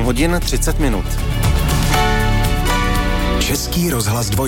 8 hodin 30 minut. Český rozhlas 2.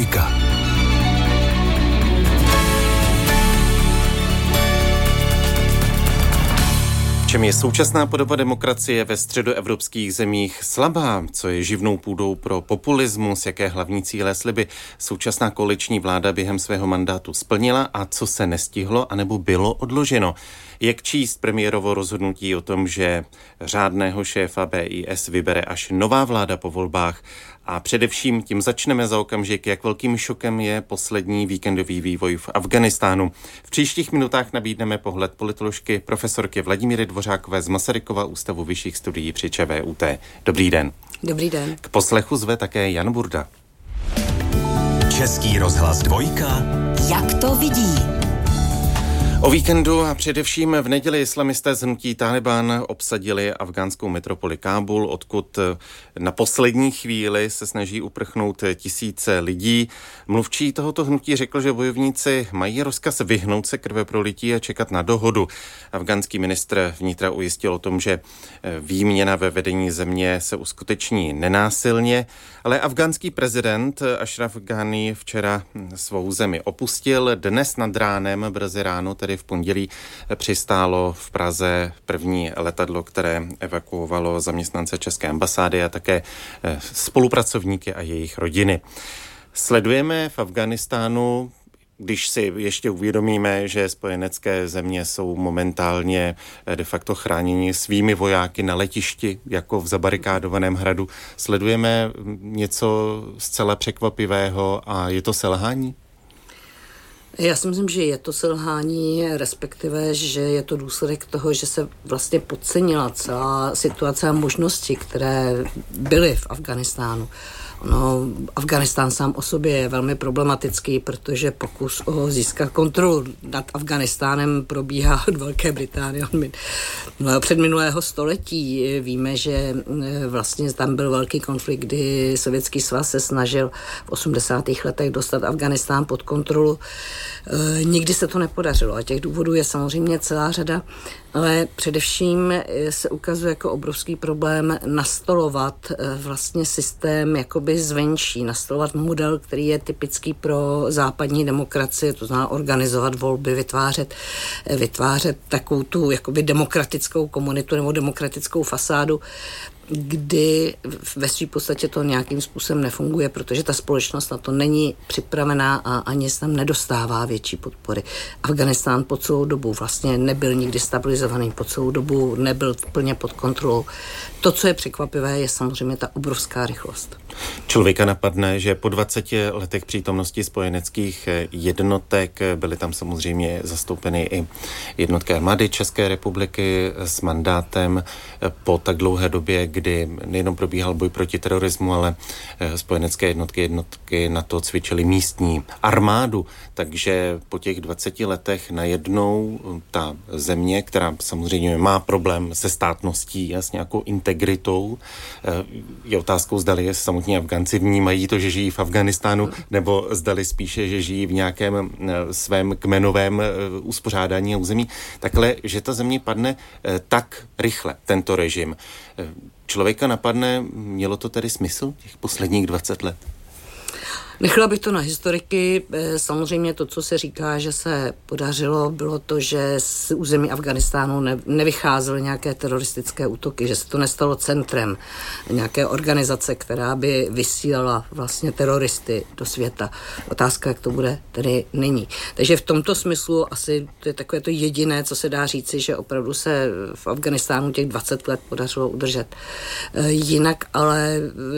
V čem je současná podoba demokracie ve středoevropských zemích slabá? Co je živnou půdou pro populismus? Jaké hlavní cíle sliby současná koaliční vláda během svého mandátu splnila a co se nestihlo anebo bylo odloženo? Jak číst premiérovo rozhodnutí o tom, že řádného šéfa BIS vybere až nová vláda po volbách? A především tím začneme za okamžik, jak velkým šokem je poslední víkendový vývoj v Afghánistánu. V příštích minutách nabídneme pohled politoložky profesorky Vladimíry Dvořákové z Masarykova ústavu vyšších studií při ČVUT. Dobrý den. Dobrý den. K poslechu zve také Jan Burda. Český rozhlas 2. Jak to vidí? O víkendu a především v neděli islamisté z hnutí Tálibán obsadili afgánskou metropoli Kábul, odkud na poslední chvíli se snaží uprchnout tisíce lidí. Mluvčí tohoto hnutí řekl, že bojovníci mají rozkaz vyhnout se krveprolití a čekat na dohodu. Afgánský ministr vnitra ujistil o tom, že výměna ve vedení země se uskuteční nenásilně, ale afgánský prezident Ashraf Ghani včera svou zemi opustil. Dnes nad ránem, brzy ráno, tedy v pondělí, přistálo v Praze první letadlo, které evakuovalo zaměstnance České ambasády a také spolupracovníky a jejich rodiny. Sledujeme v Afghánistánu, když si ještě uvědomíme, že spojenecké země jsou momentálně de facto chráněni svými vojáky na letišti, jako v zabarikádovaném hradu, sledujeme něco zcela překvapivého a je to selhání? Já si myslím, že je to selhání, respektive, že je to důsledek toho, že se vlastně podcenila celá situace a možnosti, které byly v Afghánistánu. Afghánistán sám o sobě je velmi problematický, protože pokus o získat kontrolu nad Afghánistánem probíhá od Velké Británie před minulého století. Víme, že vlastně tam byl velký konflikt, kdy Sovětský svaz se snažil v 80. letech dostat Afghánistán pod kontrolu. Nikdy se to nepodařilo a těch důvodů je samozřejmě celá řada, ale především se ukazuje jako obrovský problém nastolovat vlastně systém jakoby zvenčí, nastolovat model, který je typický pro západní demokracii, to znamená organizovat volby, vytvářet takovou tu jakoby demokratickou komunitu nebo demokratickou fasádu, kdy ve své podstatě to nějakým způsobem nefunguje, protože ta společnost na to není připravená a ani se tam nedostává větší podpory. Afghánistán po celou dobu vlastně nebyl nikdy stabilizovaný, po celou dobu nebyl plně pod kontrolou. To, co je překvapivé, je samozřejmě ta obrovská rychlost. Člověka napadne, že po 20 letech přítomnosti spojeneckých jednotek byly tam samozřejmě zastoupeny i jednotky armády České republiky s mandátem po tak dlouhé době, kdy nejenom probíhal boj proti terorismu, ale spojenecké jednotky na to cvičily místní armádu. Takže po těch 20 letech najednou ta země, která samozřejmě má problém se státností a s nějakou integritou, je otázkou, zdali je samotní Afgánci vnímají to, že žijí v Afghánistánu, nebo zdali spíše, že žijí v nějakém svém kmenovém uspořádání a území. Takhle, že ta země padne tak rychle, tento režim. Člověka napadne, mělo to tedy smysl těch posledních 20 let? Nechala bych to na historiky. Samozřejmě to, co se říká, že se podařilo, bylo to, že z území Afghánistánu nevycházely nějaké teroristické útoky, že se to nestalo centrem nějaké organizace, která by vysílala vlastně teroristy do světa. Otázka, jak to bude, tedy není. Takže v tomto smyslu asi to je takové to jediné, co se dá říci, že opravdu se v Afghánistánu těch 20 let podařilo udržet. Jinak ale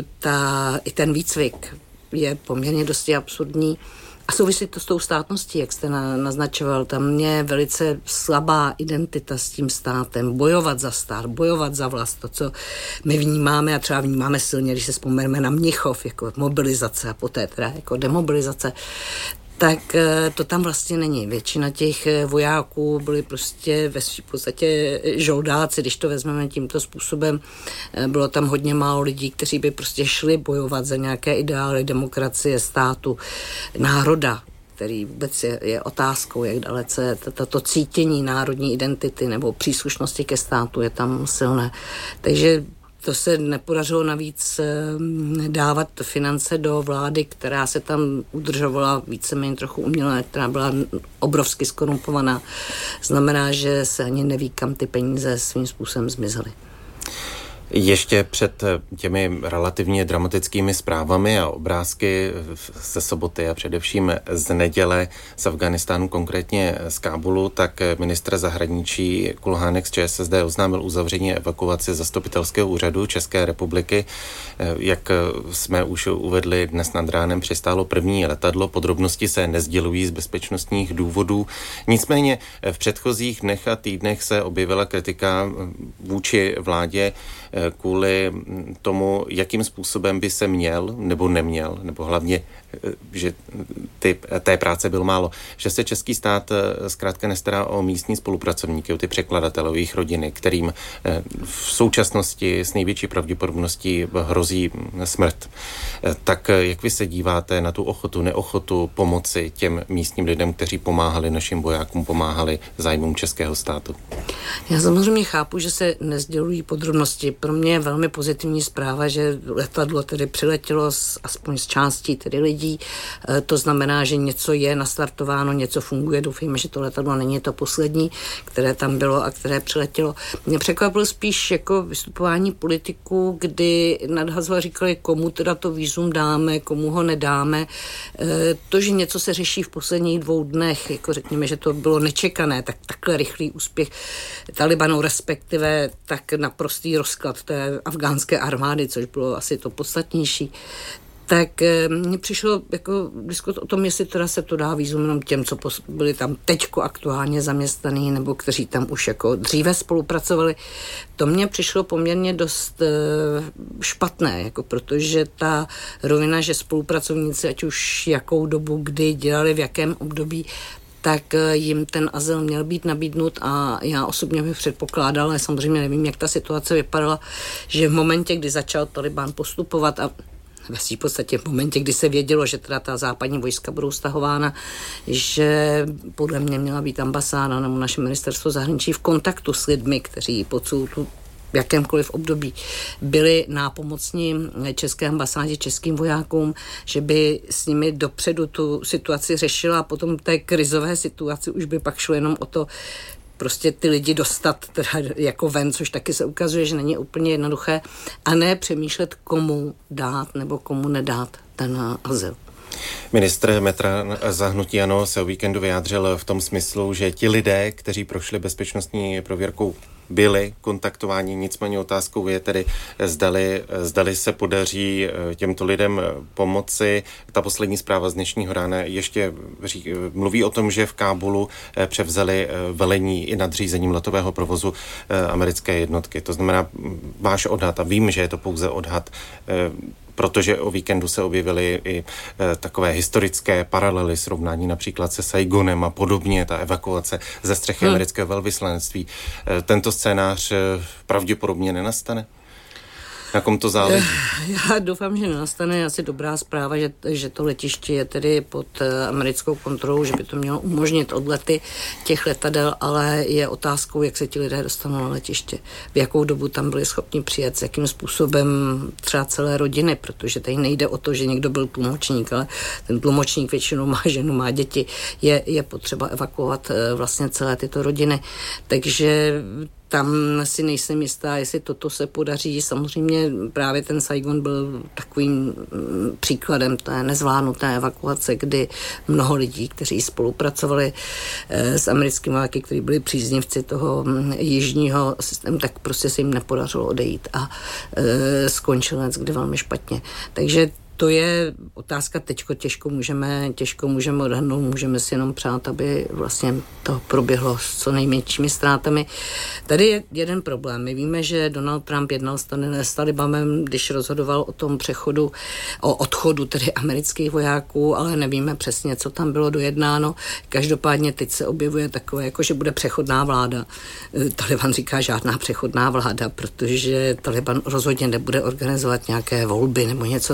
i ten výcvik je poměrně dosti absurdní a souvisí to s tou státností, jak jste naznačoval. Tam je velice slabá identita s tím státem. Bojovat za stát, bojovat za vlast, to, co my vnímáme a třeba vnímáme silně, když se vzpomeneme na Mnichov, jako mobilizace a poté teda jako demobilizace, tak to tam vlastně není. Většina těch vojáků byli prostě v podstatě žoldáci, když to vezmeme tímto způsobem. Bylo tam hodně málo lidí, kteří by prostě šli bojovat za nějaké ideály demokracie, státu, národa, který vůbec je otázkou, jak dalece tato cítění národní identity nebo příslušnosti ke státu je tam silné. Takže to se nepodařilo navíc dávat finance do vlády, která se tam udržovala víceméně trochu uměle, která byla obrovsky skorumpovaná. Znamená, že se ani neví, kam ty peníze svým způsobem zmizely. Ještě před těmi relativně dramatickými zprávami a obrázky ze soboty a především z neděle z Afghánistánu, konkrétně z Kábulu, tak ministr zahraničí Kulhánek z ČSSD oznámil uzavření evakuace zastupitelského úřadu České republiky. Jak jsme už uvedli, dnes nad ránem přistálo první letadlo. Podrobnosti se nesdělují z bezpečnostních důvodů. Nicméně v předchozích dnech a týdnech se objevila kritika vůči vládě kvůli tomu, jakým způsobem by se měl nebo neměl, nebo hlavně, že té práce bylo málo, že se český stát zkrátka nestará o místní spolupracovníky, o ty překladatele, o jejich rodiny, kterým v současnosti s největší pravděpodobností hrozí smrt. Tak jak vy se díváte na tu ochotu, neochotu pomoci těm místním lidem, kteří pomáhali našim vojákům, pomáhali zájmům českého státu? Já samozřejmě chápu, že se nesdělují podrobnosti. Pro mě je velmi pozitivní zpráva, že letadlo tedy přiletělo aspoň z částí tedy lidí. To znamená, že něco je nastartováno, něco funguje. Doufejme, že to letadlo není to poslední, které tam bylo a které přiletělo. Mě překvapilo spíš jako vystupování politiků, kdy nadhazoval říkali, komu teda to vízum dáme, komu ho nedáme. To, že něco se řeší v posledních 2 dnech, jako řekněme, že to bylo nečekané, tak takhle rychlý úspěch Talibanu, respektive tak naprostý rozklad té afgánské armády, což bylo asi to podstatnější, tak mně přišlo jako diskut o tom, jestli teda se to dá vízum jenom těm, co byli tam teďko aktuálně zaměstnaný, nebo kteří tam už jako dříve spolupracovali. To mně přišlo poměrně dost špatné, jako protože ta rovina, že spolupracovníci, ať už jakou dobu, kdy dělali, v jakém období, tak jim ten azyl měl být nabídnut a já osobně bych předpokládala, ale samozřejmě nevím, jak ta situace vypadala, že v momentě, kdy začal Taliban postupovat a v podstatě v momentě, kdy se vědělo, že teda ta západní vojska budou stahována, že podle mě měla být ambasáda nebo naše ministerstvo zahraničí v kontaktu s lidmi, kteří po celou tu v jakémkoliv období byli nápomocní české ambasádě, českým vojákům, že by s nimi dopředu tu situaci řešila a potom té krizové situaci už by pak šlo jenom o to prostě ty lidi dostat teda jako ven, což taky se ukazuje, že není úplně jednoduché, a ne přemýšlet, komu dát nebo komu nedát ten azyl. Ministr Metran za hnutí ANO se o víkendu vyjádřil v tom smyslu, že ti lidé, kteří prošli bezpečnostní prověrkou, byli kontaktováni, nicméně otázkou je tedy, zdali se podaří těmto lidem pomoci. Ta poslední zpráva z dnešního rána ještě mluví o tom, že v Kábulu převzali velení i nadřízením letového provozu americké jednotky. To znamená, váš odhad, a vím, že je to pouze odhad, protože o víkendu se objevily i takové historické paralely, srovnání například se Saigonem a podobně, ta evakuace ze střechy amerického velvyslanectví. Tento scénář pravděpodobně nenastane? Na kom to záleží? Já doufám, že nenastane. Asi dobrá zpráva, že to letiště je tedy pod americkou kontrolou, že by to mělo umožnit odlety těch letadel, ale je otázkou, jak se ti lidé dostanou na letiště. V jakou dobu tam byli schopni přijet, s jakým způsobem třeba celé rodiny, protože tady nejde o to, že někdo byl tlumočník, ale ten tlumočník většinou má ženu, má děti. Je potřeba evakuovat vlastně celé tyto rodiny. Takže tam si nejsem jistá, jestli toto se podaří. Samozřejmě právě ten Saigon byl takovým příkladem té nezvládnuté evakuace, kdy mnoho lidí, kteří spolupracovali s americkými vojáky, kteří byli příznivci toho jižního systému, tak prostě se jim nepodařilo odejít a skončil kdy velmi špatně. Takže to je otázka, těžko můžeme odhadnout, můžeme si jenom přát, aby vlastně to proběhlo s co nejmenšími ztrátami. Tady je jeden problém. My víme, že Donald Trump jednal s Talibanem, když rozhodoval o tom o odchodu tedy amerických vojáků, ale nevíme přesně, co tam bylo dojednáno. Každopádně teď se objevuje takové, jako že bude přechodná vláda. Taliban říká žádná přechodná vláda, protože Taliban rozhodně nebude organizovat nějaké volby nebo něco takového.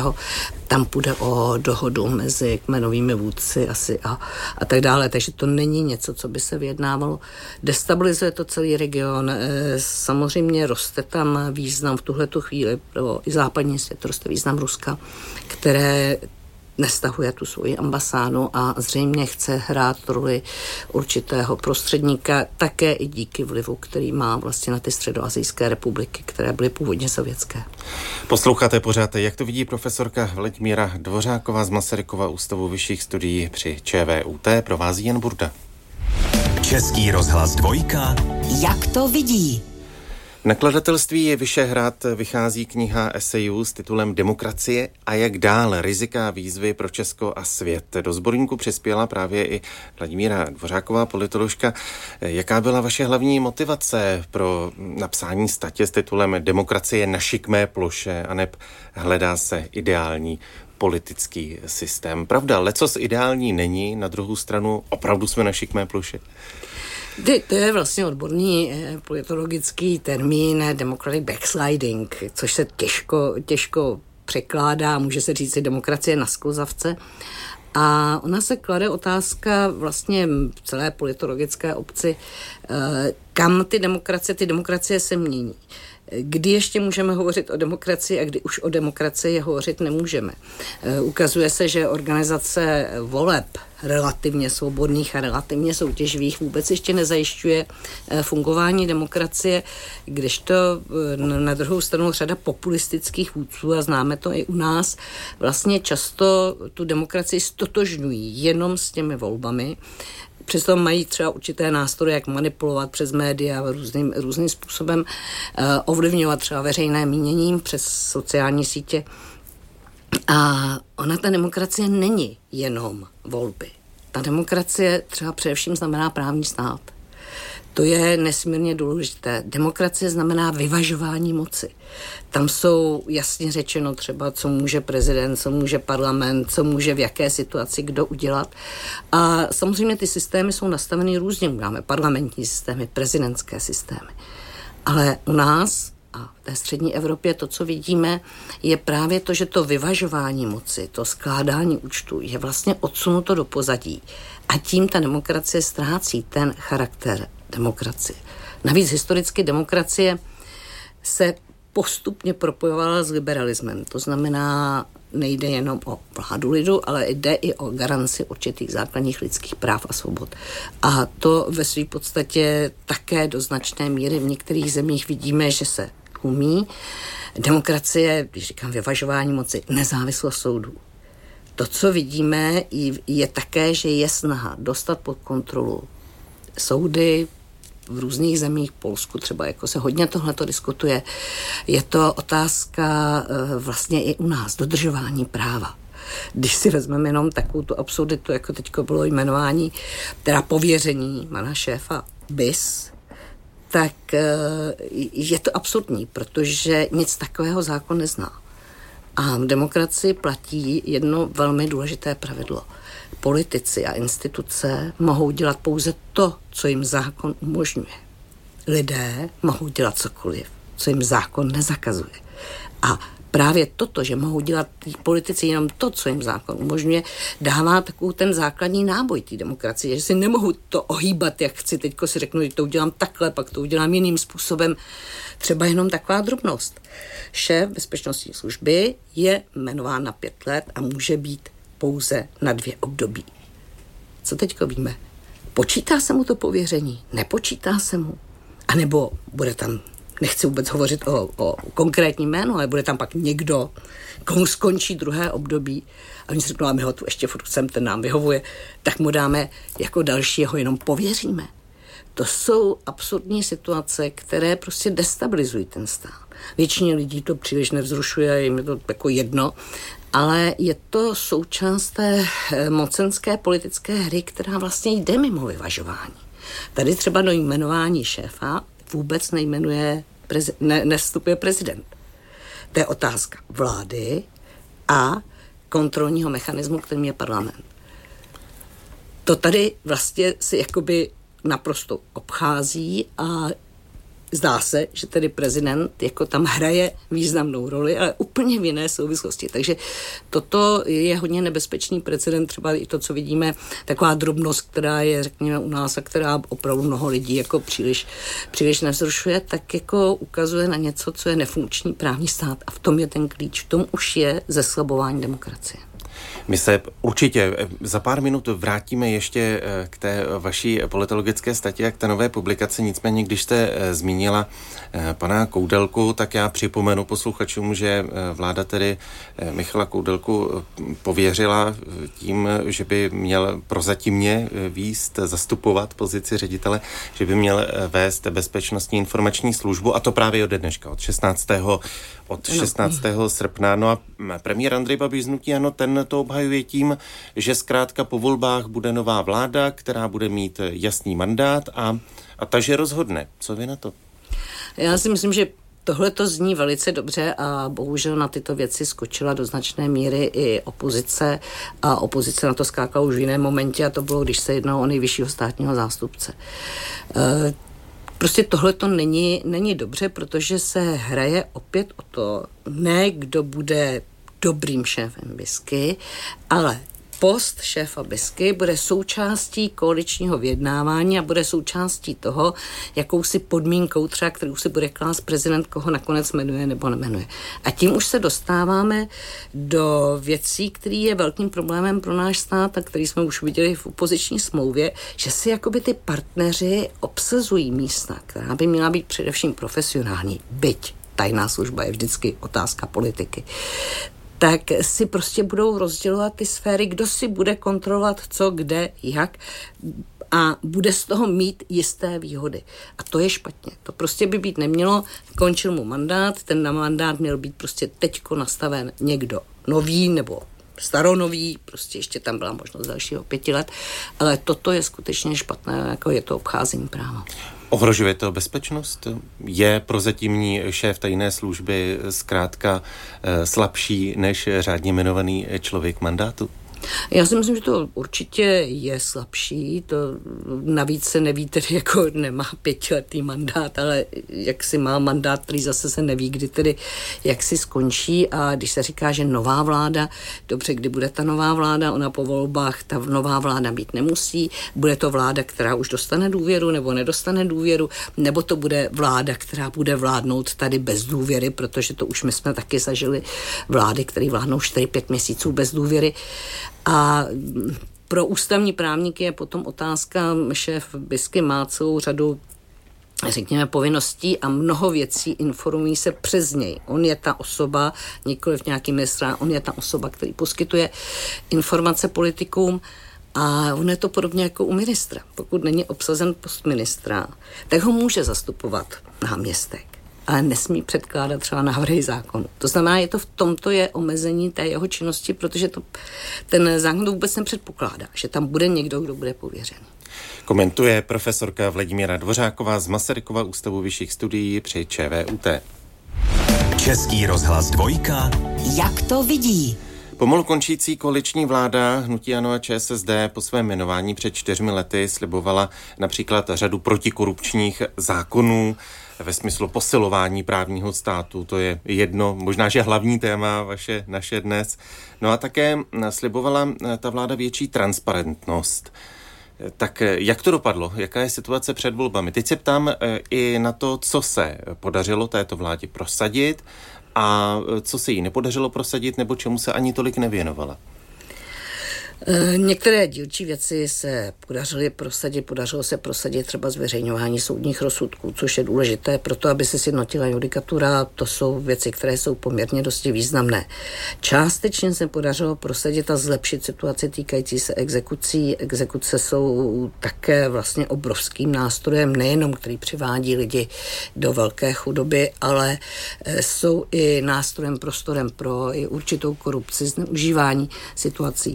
kterého tam půjde o dohodu mezi kmenovými vůdci asi a tak dále. Takže to není něco, co by se vyjednávalo. Destabilizuje to celý region. Samozřejmě roste tam význam v tuhletu chvíli pro i západní svět, roste význam Ruska, které nestahuje tu svoji ambasádu a zřejmě chce hrát roli určitého prostředníka, také i díky vlivu, který má vlastně na ty středoasijské republiky, které byly původně sovětské. Posloucháte pořád, jak to vidí profesorka Vladimíra Dvořáková z Masarykova ústavu vyšších studií při ČVUT. Provází Jan Burda. Český rozhlas 2. Jak to vidí? V nakladatelství Vyšehrad vychází kniha esejů s titulem Demokracie a jak dál, rizika a výzvy pro Česko a svět. Do sborníku přispěla právě i Vladimíra Dvořáková, politoložka. Jaká byla vaše hlavní motivace pro napsání statě s titulem Demokracie na šikmé ploše aneb hledá se ideální politický systém? Pravda, lecos ideální není, na druhou stranu opravdu jsme na šikmé ploše. To je vlastně odborný politologický termín democratic backsliding, což se těžko překládá, může se říct i demokracie na skluzavce. A ona se klade otázka vlastně v celé politologické obci, kam ty demokracie se mění. Kdy ještě můžeme hovořit o demokracii a kdy už o demokracii hovořit nemůžeme. Ukazuje se, že organizace voleb relativně svobodných a relativně soutěživých vůbec ještě nezajišťuje fungování demokracie, kdežto na druhou stranu řada populistických vůdců, a známe to i u nás, vlastně často tu demokracii stotožňují jenom s těmi volbami. Přesto mají třeba určité nástroje, jak manipulovat přes média různým způsobem, ovlivňovat třeba veřejné mínění přes sociální sítě. A ona, ta demokracie, není jenom volby. Ta demokracie třeba především znamená právní stát. To je nesmírně důležité. Demokracie znamená vyvažování moci. Tam jsou jasně řečeno třeba, co může prezident, co může parlament, co může v jaké situaci kdo udělat. A samozřejmě ty systémy jsou nastaveny různě. Máme parlamentní systémy, prezidentské systémy. Ale u nás a v té střední Evropě to, co vidíme, je právě to, že to vyvažování moci, to skládání účtů je vlastně odsunuto do pozadí. A tím ta demokracie ztrácí ten charakter demokracie. Navíc historicky demokracie se postupně propojovala s liberalismem. To znamená, nejde jenom o vládu lidu, ale jde i o garanci určitých základních lidských práv a svobod. A to ve své podstatě také do značné míry v některých zemích vidíme, že se umí. Demokracie, když říkám vyvažování moci, nezávislost soudů. To, co vidíme, je také, že je snaha dostat pod kontrolu soudy v různých zemích, Polsku třeba, jako se hodně tohleto diskutuje. Je to otázka vlastně i u nás, dodržování práva. Když si vezmeme jenom takovou tu absurditu, jako teďko bylo jmenování, teda pověření pana šéfa BIS, tak je to absurdní, protože nic takového zákon nezná. A v demokracii platí jedno velmi důležité pravidlo. Politici a instituce mohou dělat pouze to, co jim zákon umožňuje. Lidé mohou dělat cokoliv, co jim zákon nezakazuje. A právě toto, že mohou dělat politici jenom to, co jim zákon umožňuje, dává takovou ten základní náboj té demokracie, že si nemohu to ohýbat, jak chci. Teďko si řeknu, že to udělám takhle, pak to udělám jiným způsobem. Třeba jenom taková drobnost. Šéf bezpečnostní služby je jmenován na 5 let a může být pouze na 2 období. Co teďko víme? Počítá se mu to pověření? Nepočítá se mu? A nebo bude tam, nechci vůbec hovořit o konkrétním jménu, ale bude tam pak někdo, komu skončí 2. období a oni si řeknou, a my ho tu ještě furt chceme, ten nám vyhovuje, tak mu dáme jako dalšího, jenom pověříme. To jsou absurdní situace, které prostě destabilizují ten stát. Většině lidí to příliš nevzrušuje, jim je to jako jedno, ale je to součást té mocenské politické hry, která vlastně jde mimo vyvažování. Tady třeba do jmenování šéfa vůbec nevstupuje prezident. To je otázka vlády a kontrolního mechanismu, kterým je parlament. To tady vlastně si jakoby naprosto obchází a zdá se, že tedy prezident jako tam hraje významnou roli, ale úplně v jiné souvislosti. Takže toto je hodně nebezpečný precedent, třeba i to, co vidíme, taková drobnost, která je, řekněme, u nás a která opravdu mnoho lidí jako příliš nevzrušuje, tak jako ukazuje na něco, co je nefunkční právní stát a v tom je ten klíč, v tom už je zeslabování demokracie. My se určitě za pár minut vrátíme ještě k té vaší politologické statě a k té nové publikaci. Nicméně, když jste zmínila pana Koudelku, tak já připomenu posluchačům, že vláda tedy Michala Koudelku pověřila tím, že by měl prozatímně zastupovat pozici ředitele, že by měl vést Bezpečnostní informační službu, a to právě ode dneška, od 16. srpna. No a premiér Andrej Babiš z hnutí ANO, ten to obhajuje tím, že zkrátka po volbách bude nová vláda, která bude mít jasný mandát a takže rozhodne. Co vy na to? Já si myslím, že tohle to zní velice dobře a bohužel na tyto věci skočila do značné míry i opozice a opozice na to skákala už v jiném momentě a to bylo, když se jednalo o nejvyššího státního zástupce. Prostě tohle to není dobře, protože se hraje opět o to, ne kdo bude dobrým šéfem BISky, ale post šéfa BISky bude součástí koaličního vyjednávání a bude součástí toho, jakousi podmínkou třeba, kterou si bude klást prezident, koho nakonec jmenuje nebo nemenuje. A tím už se dostáváme do věcí, který je velkým problémem pro náš stát a který jsme už viděli v opoziční smlouvě, že si jakoby ty partneři obsazují místa, která by měla být především profesionální, byť tajná služba je vždycky otázka politiky, tak si prostě budou rozdělovat ty sféry, kdo si bude kontrolovat co, kde, jak a bude z toho mít jisté výhody. A to je špatně. To prostě by být nemělo. Končil mu mandát, ten mandát měl být prostě teďko nastaven někdo nový nebo staronový, prostě ještě tam byla možnost dalšího 5 let, ale toto je skutečně špatné, jako je to obcházení práva. Ohrožuje to bezpečnost? Je prozatímní šéf tajné služby zkrátka slabší než řádně jmenovaný člověk mandátu? Já si myslím, že to určitě je slabší, to navíc se neví, tedy jako nemá 5letý mandát, ale jak si má mandát, který zase se neví, kdy tedy jak si skončí a když se říká, že nová vláda, dobře, kdy bude ta nová vláda, ona po volbách ta nová vláda být nemusí, bude to vláda, která už dostane důvěru nebo nedostane důvěru, nebo to bude vláda, která bude vládnout tady bez důvěry, protože to už my jsme taky zažili vlády, které vládnou 4-5 měsíců bez důvěry. A pro ústavní právníky je potom otázka, šéf BISky má celou řadu, řekněme, povinností a mnoho věcí informují se přes něj. On je ta osoba, nikoliv nějaký ministr, on je ta osoba, který poskytuje informace politikům a on je to podobně jako u ministra. Pokud není obsazen post ministra, tak ho může zastupovat náměstek, ale nesmí předkládat třeba návrhy zákonu. To znamená, v tomto je omezení té jeho činnosti, protože ten zákon to vůbec nepředpokládá, že tam bude někdo, kdo bude pověřen. Komentuje profesorka Vladimíra Dvořáková z Masarykova ústavu vyšších studií při ČVUT. Český rozhlas 2. Jak to vidí? Pomalu končící koaliční vláda hnutí ANO a ČSSD po svém jmenování před 4 lety slibovala například řadu protikorupčních zákonů ve smyslu posilování právního státu. To je jedno, možná, že hlavní téma naše dnes. No a také slibovala ta vláda větší transparentnost. Tak jak to dopadlo? Jaká je situace před volbami? Teď se ptám i na to, co se podařilo této vládě prosadit a co se jí nepodařilo prosadit, nebo čemu se ani tolik nevěnovala. Některé dílčí věci se podařilo se prosadit třeba zveřejňování soudních rozsudků, což je důležité proto, aby se sjednotila judikatura. To jsou věci, které jsou poměrně dosti významné. Částečně se podařilo prosadit a zlepšit situaci týkající se exekucí. Exekuce jsou také vlastně obrovským nástrojem, nejenom který přivádí lidi do velké chudoby, ale jsou i nástrojem, prostorem pro i určitou korupci, zneužívání situací.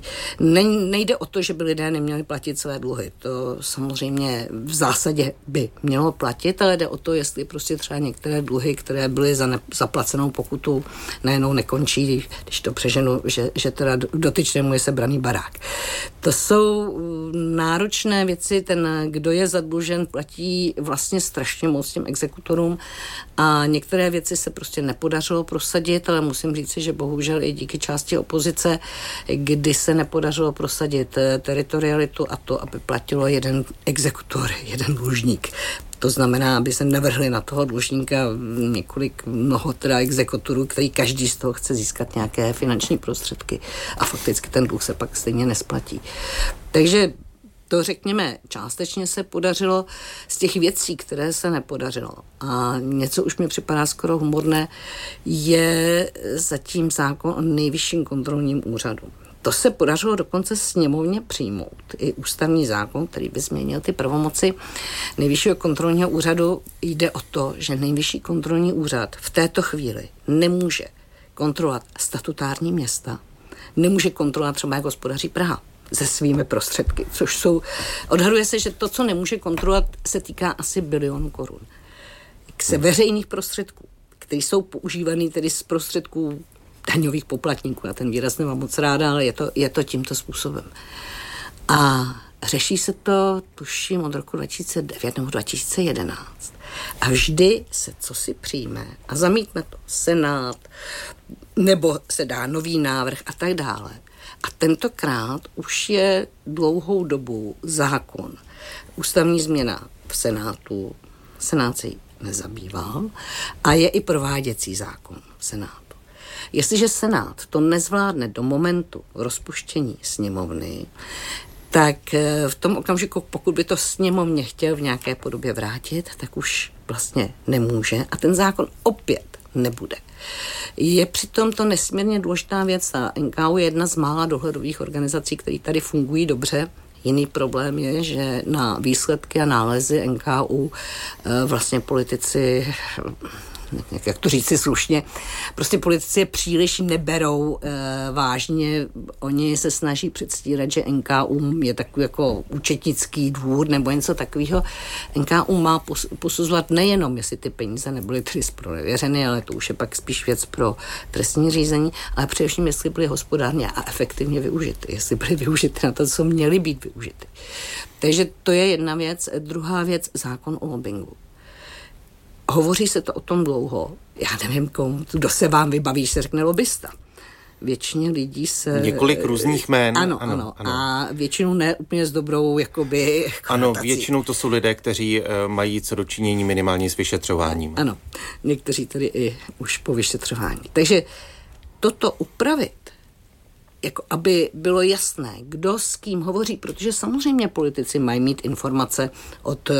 Nejde o to, že by lidé neměli platit své dluhy. To samozřejmě v zásadě by mělo platit, ale jde o to, jestli prostě třeba některé dluhy, které byly za zaplacenou pokutu, najednou nekončí, když to přeženu, že teda dotyčnému je sebraný barák. To jsou náročné věci, ten, kdo je zadlužen, platí vlastně strašně moc těm exekutorům a některé věci se prostě nepodařilo prosadit, ale musím říct, že bohužel i díky části opozice, kdy se nepodařilo prosadit teritorialitu a to, aby platilo jeden exekutor, jeden dlužník. To znamená, aby se navrhli na toho dlužníka mnoho teda exekutorů, který každý z toho chce získat nějaké finanční prostředky a fakticky ten dluh se pak stejně nesplatí. Takže to řekněme, částečně se podařilo z těch věcí, které se nepodařilo. A něco už mi připadá skoro humorné, je zatím zákon o Nejvyšším kontrolním úřadu. To se podařilo dokonce sněmovně přijmout. I ústavní zákon, který by změnil ty pravomoci Nejvyššího kontrolního úřadu, jde o to, že Nejvyšší kontrolní úřad v této chvíli nemůže kontrolovat statutární města, nemůže kontrolovat třeba, jak hospodaří Praha se svými prostředky, což jsou, odhaduje se, že to, co nemůže kontrolovat, se týká asi bilionu korun. Se veřejných prostředků, které jsou používané tedy z prostředků daňových poplatníků. Já ten výraz nemám moc ráda, ale je to tímto způsobem. A řeší se to, tuším, od roku 2009 nebo 2011. A vždy se cosi přijme a zamítne to Senát, nebo se dá nový návrh a tak dále. A tentokrát už je dlouhou dobu zákon. Ústavní změna v Senátu, Senát se jí nezabýval a je i prováděcí zákon v Senátu. Jestliže Senát to nezvládne do momentu rozpuštění sněmovny, tak v tom okamžiku, pokud by to sněmovně chtěl v nějaké podobě vrátit, tak už vlastně nemůže a ten zákon opět nebude. Je přitom to nesmírně důležitá věc. A NKÚ je jedna z mála dohledových organizací, které tady fungují dobře. Jiný problém je, že na výsledky a nálezy NKÚ vlastně politici, jak to říci slušně, prostě politici je příliš neberou vážně. Oni se snaží předstírat, že NKÚ je takový jako účetnický dvůr nebo něco takového. NKÚ má posuzovat nejenom, jestli ty peníze nebyly tedy zpronevěřeny, ale to už je pak spíš věc pro trestní řízení, ale především, jestli byly hospodárně a efektivně využity, jestli byly využity na to, co měly být využity. Takže to je jedna věc. Druhá věc, zákon o lobbingu. Hovoří se to o tom dlouho. Já nevím, kdo se vám vybaví, se řekne lobista. Většině lidí se... Několik různých jmén. Ano. A většinou ne úplně s dobrou jakoby konotací. Ano, většinou to jsou lidé, kteří mají co dočinění minimálně s vyšetřováním. Ano, někteří tedy i už po vyšetřování. Takže toto upravit, jako aby bylo jasné, kdo s kým hovoří, protože samozřejmě politici mají mít informace od,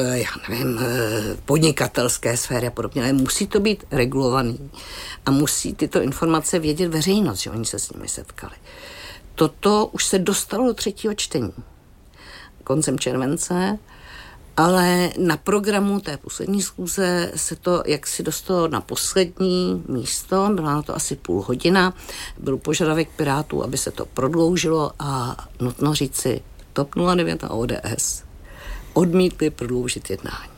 podnikatelské sféry a podobně, ale musí to být regulovaný a musí tyto informace vědět veřejnost, že oni se s nimi setkali. Toto už se dostalo do 3. čtení koncem července, ale na programu té poslední schůze se to jaksi dostalo na poslední místo, byla na to asi půl hodina, byl požadavek Pirátů, aby se to prodloužilo a nutno říci, TOP 09 a ODS odmítli prodloužit jednání.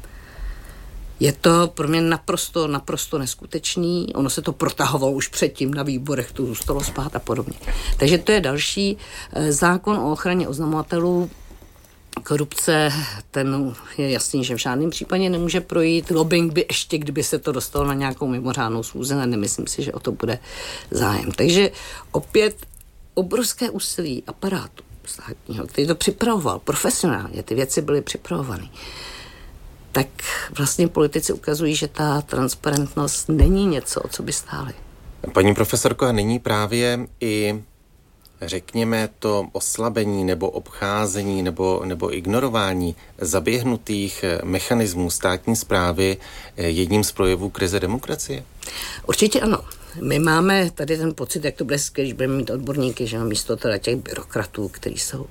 Je to pro mě naprosto neskutečný, ono se to protahovalo už předtím na výborech, to zůstalo spát a podobně. Takže to je další zákon o ochraně oznamovatelů. Korupce, ten je jasný, že v žádném případě nemůže projít. Lobbying by ještě, kdyby se to dostalo na nějakou mimořádnou schůzi, ale nemyslím si, že o to bude zájem. Takže opět obrovské úsilí aparátu státního, který to připravoval profesionálně, ty věci byly připravovány. Tak vlastně politici ukazují, že ta transparentnost není něco, o co by stáli. Paní profesorko, a nyní právě i řekněme to oslabení nebo obcházení nebo ignorování zaběhnutých mechanismů státní správy jedním z projevů krize demokracie? Určitě ano. My máme tady ten pocit, jak to bude skvělé, když budeme mít odborníky, že místo teda těch byrokratů, kteří jsou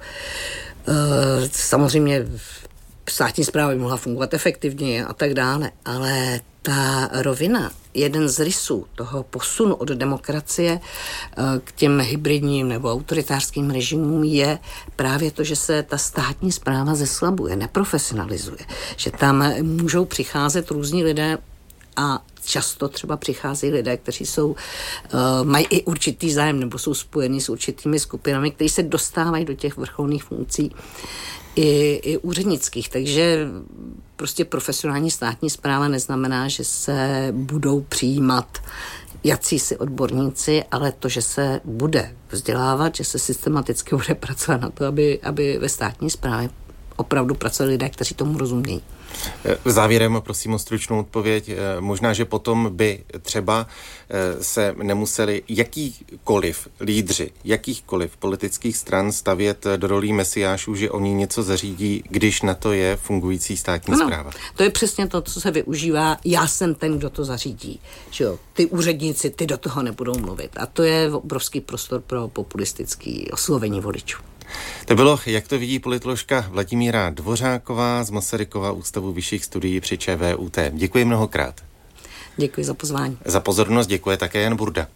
samozřejmě státní správa by mohla fungovat efektivně a tak dále, ale ta rovina, jeden z rysů toho posunu od demokracie k těm hybridním nebo autoritářským režimům je právě to, že se ta státní správa zeslabuje, neprofesionalizuje, že tam můžou přicházet různí lidé a často třeba přicházejí lidé, kteří mají i určitý zájem nebo jsou spojeni s určitými skupinami, kteří se dostávají do těch vrcholných funkcí i úřednických. Takže prostě profesionální státní správa neznamená, že se budou přijímat jacísi odborníci, ale to, že se bude vzdělávat, že se systematicky bude pracovat na to, aby ve státní správě opravdu pracovali lidé, kteří tomu rozumějí. Závěrem prosím o stručnou odpověď. Možná, že potom by třeba se nemuseli jakýkoliv lídři, jakýchkoliv politických stran stavět do rolí mesiášů, že oni něco zařídí, když na to je fungující státní správa. To je přesně to, co se využívá. Já jsem ten, kdo to zařídí. Že jo? Ty úředníci, ty do toho nebudou mluvit. A to je obrovský prostor pro populistické oslovení voličů. To bylo, jak to vidí politoložka Vladimíra Dvořáková z Masarykova ústavu vyšších studií při ČVUT. Děkuji mnohokrát. Děkuji za pozvání. Za pozornost děkuje také Jan Burda.